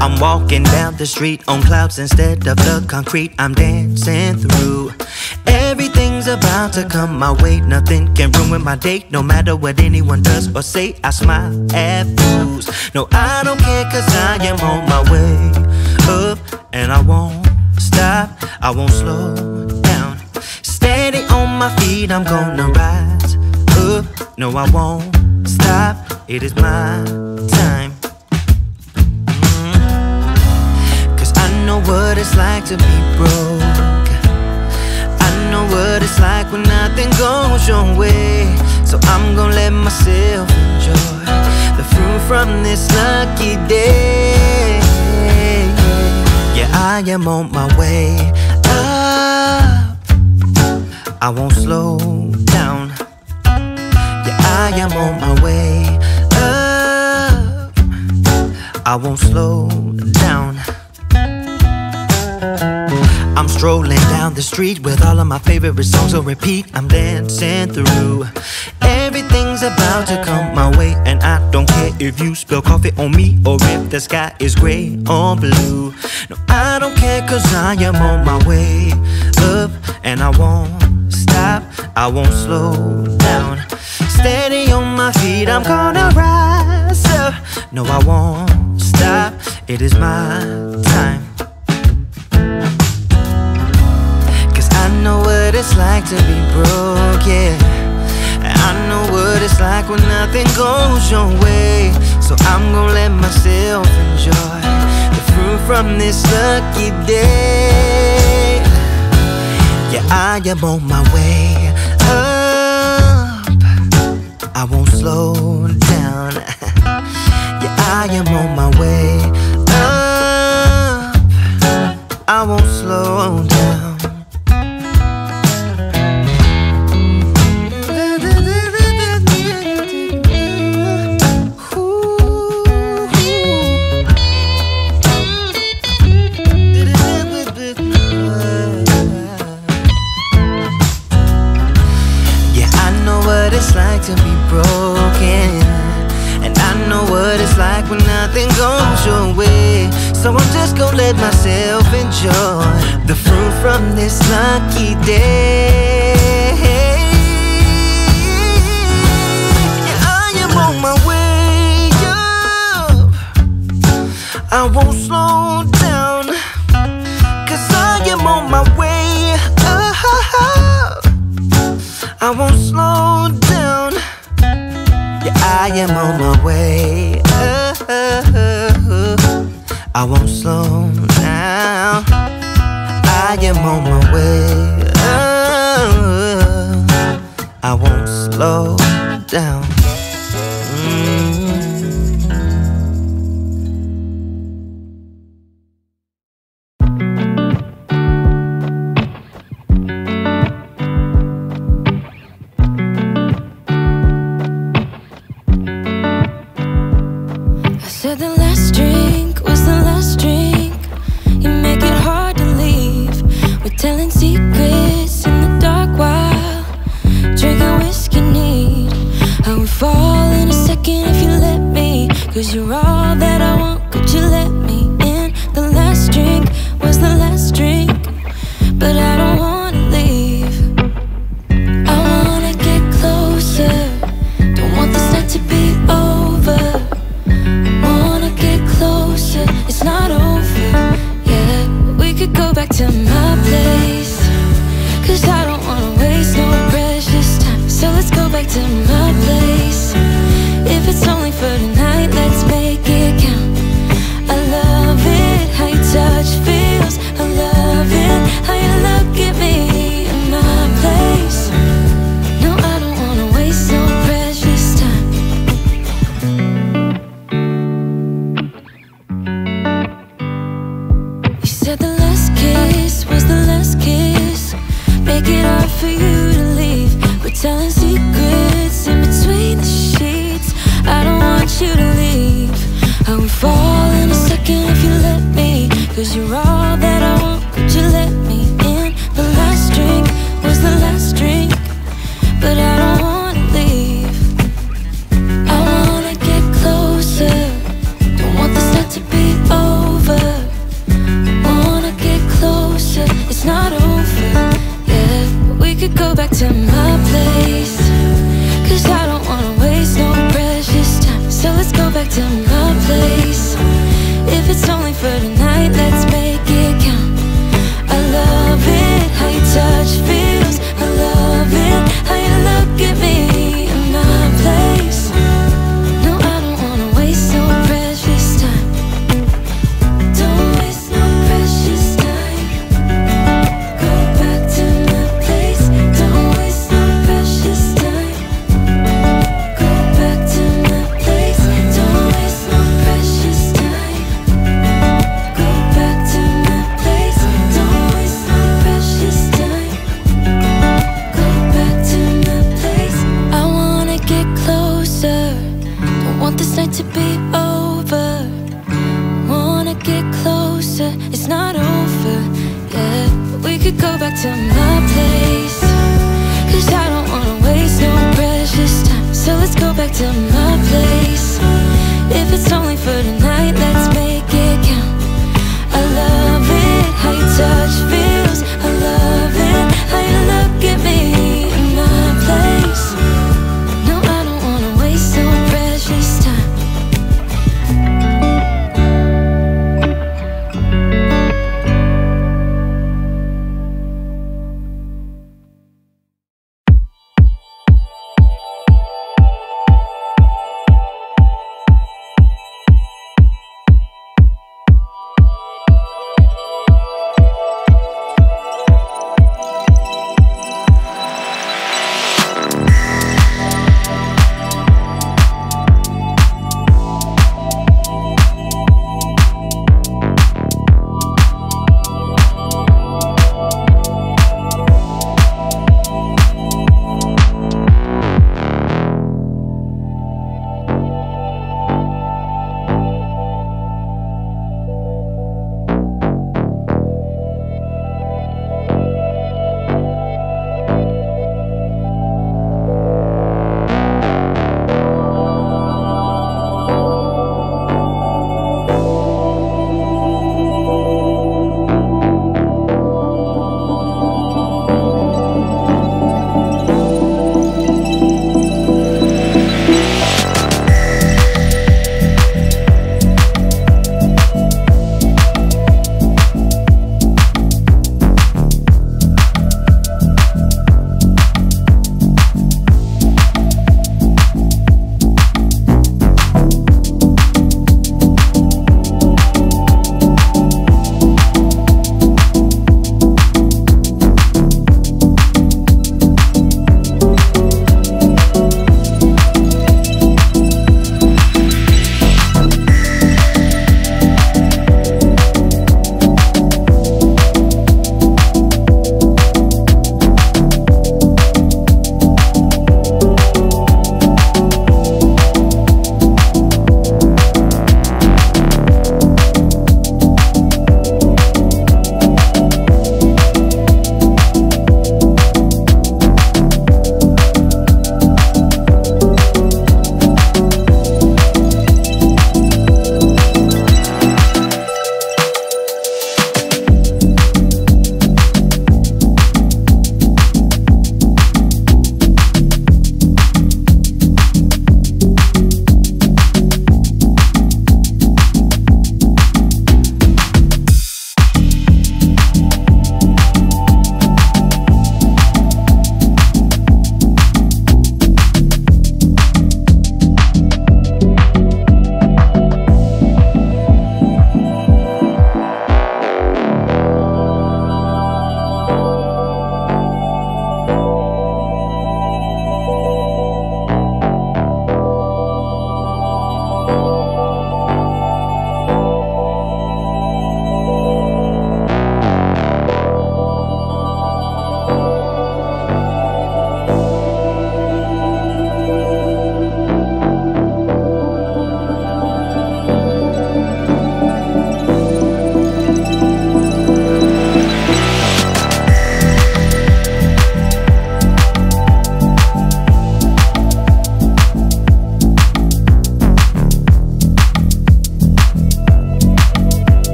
I'm walking down the street on clouds instead of the concrete I'm dancing through. Everything's about to come my way. Nothing can ruin my day, no matter what anyone does or say. I smile at fools. No, I don't care, cause I am on my way up, and I won't stop, I won't slow down. Steady on my feet, I'm gonna rise up. No, I won't stop, it is my time. Cause I know what it's like to be broke. I know what it's like when nothing goes your way. So I'm gonna let myself enjoy the fruit from this lucky day. Yeah, I am on my way up, I won't slow down. Yeah, I am on my way up, I won't slow down. I'm strolling down the street with all of my favorite songs on repeat. I'm dancing through. Everything's about to come my way, and I don't care if you spill coffee on me or if the sky is gray or blue. No, I don't care, cause I am on my way up, and I won't stop, I won't slow down. Steady on my feet, I'm gonna rise up. No, I won't stop, it is my time. Cause I know what it's like to be broke, yeah. I know what it's like when nothing goes your way. So I'm gonna let myself enjoy the fruit from this lucky day. Yeah, I am on my way up, I won't slow down. Yeah, I am on my way up, I won't slow down. It's like to be broken, and I know what it's like when nothing goes your way. So I'm just gonna let myself enjoy the fruit from this lucky day. Yeah, I am on my way up, I won't slow down. Cause I am on my way up, I won't slow down. Yeah, I am on my way up, I won't slow down. I am on my way up, I won't slow down. Cause you're all that I want, could you let me in? The last drink was the last drink, but I don't wanna leave. I wanna get closer, don't want this night to be over. I wanna get closer, it's not over. Yeah, we could go back to my place, cause I don't wanna waste no precious time. So let's go back to my place. If it's only for tonight, let's make it count. I love it, how your touch feels. I love it, how you look at me in my place. No, I don't wanna waste no precious time. You said the last kiss was the last kiss. Make it hard for you to leave. We're telling secrets in between the sheets. I don't want you to leave. I would fall in a second if you let me. Cause you're all that I want, could you let me in? The last drink was the last drink, but I don't wanna leave. I wanna get closer, don't want this night to be over. it's only for tonight, let's make it count. I love it, how your touch feels. I love it, how you look at me in my place. No, I don't wanna waste no precious time. Don't waste no precious time. Go back to my place. Don't waste no precious time. Go back to my place. Don't waste no precious time. Go back to my place. Don't waste no precious time. Go back to my place. I wanna get closer. Don't want this night to be over. Wanna get closer. It's not over yet. We could go back to my place. 'Cause I don't wanna waste no precious time. So let's go back to my place. If it's only for tonight, let's make it count. I love it, how your touch feels. I love it, how you look at me in my place. No, I don't wanna waste no precious time.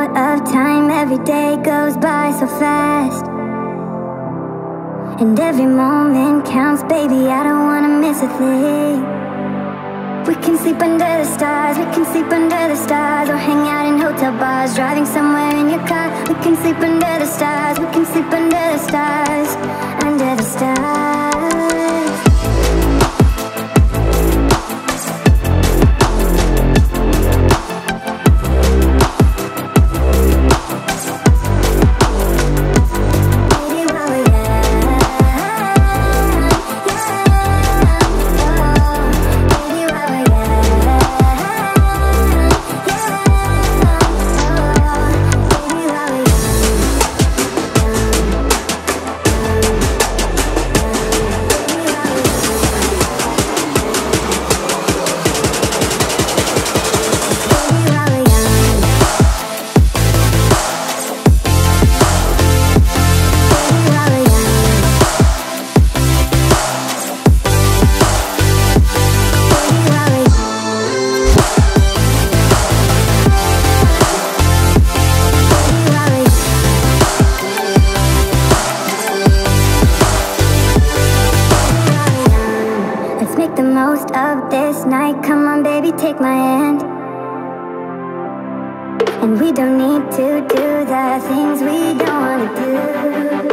amount of time, every day goes by so fast, and every moment counts, baby, I don't wanna miss a thing. We can sleep under the stars, we can sleep under the stars, or hang out in hotel bars, driving somewhere in your car. We can sleep under the stars, we can sleep under the stars, under the stars. Take my hand, and we don't need to do the things we don't wanna do.